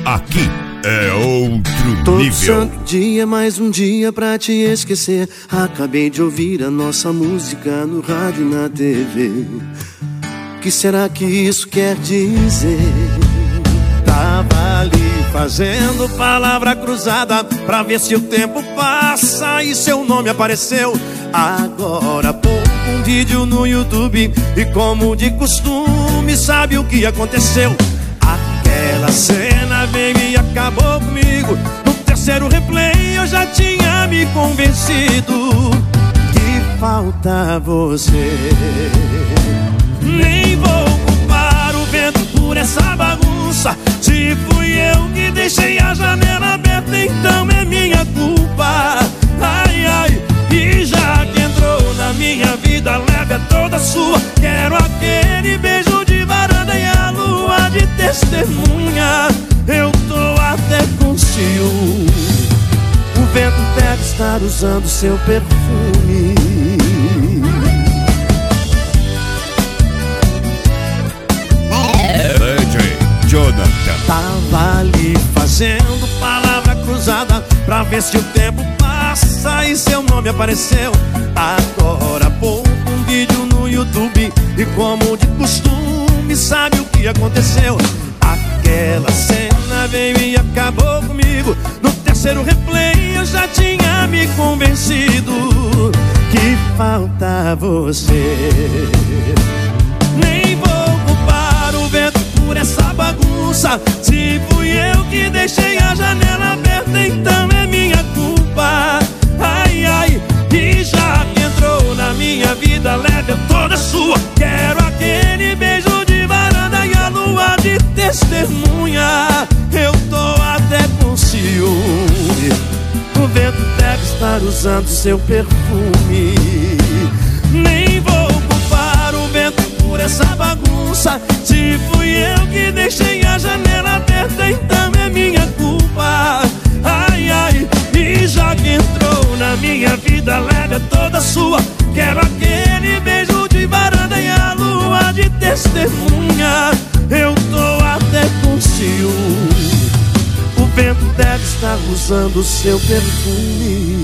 Aqui é outro nível. Santo dia, mais um dia pra te esquecer. Acabei de ouvir a nossa música no rádio e na TV. O que será que isso quer dizer? Tava ali fazendo palavra cruzada pra ver se o tempo passa e seu nome apareceu. Agora pô um vídeo no YouTube e, como de costume, sabe o que aconteceu? Aquela cena veio e acabou comigo. No terceiro replay eu já tinha me convencido que falta você. Nem vou culpar o vento por essa bagunça. Se fui eu que deixei a janela aberta, então é minha culpa. Ai, ai, e já que entrou na minha vida, leve é toda sua. Quero aquele beijo de varanda e a lua de testemunha. Eu tô até com ciúme. O vento deve estar usando seu perfume. Jonathan tava ali fazendo palavra cruzada pra ver se o tempo passa e seu nome apareceu. Agora pô um vídeo no YouTube e, como de costume, sabe o que aconteceu? Aquela cena veio e acabou comigo. No terceiro replay eu já tinha me convencido que falta você. Nem vou culpar o vento por essa bagunça. Se fui eu que deixei a janela aberta, então é minha culpa. Ai, ai, e já que entrou na minha vida, leve é toda sua. Quero aquele beijo de varanda e a lua de testemunha. Eu tô até com ciúme. O vento deve estar usando seu perfume. Nem vou culpar o vento por essa bagunça. Se fui eu que deixei a janela aberta, então é minha culpa. Ai, ai, e já que entrou na minha vida, leve é toda sua. Quero aquele beijo de varanda e a lua de testemunha. Eu tô até com ciúme. O vento deve estar usando seu perfume.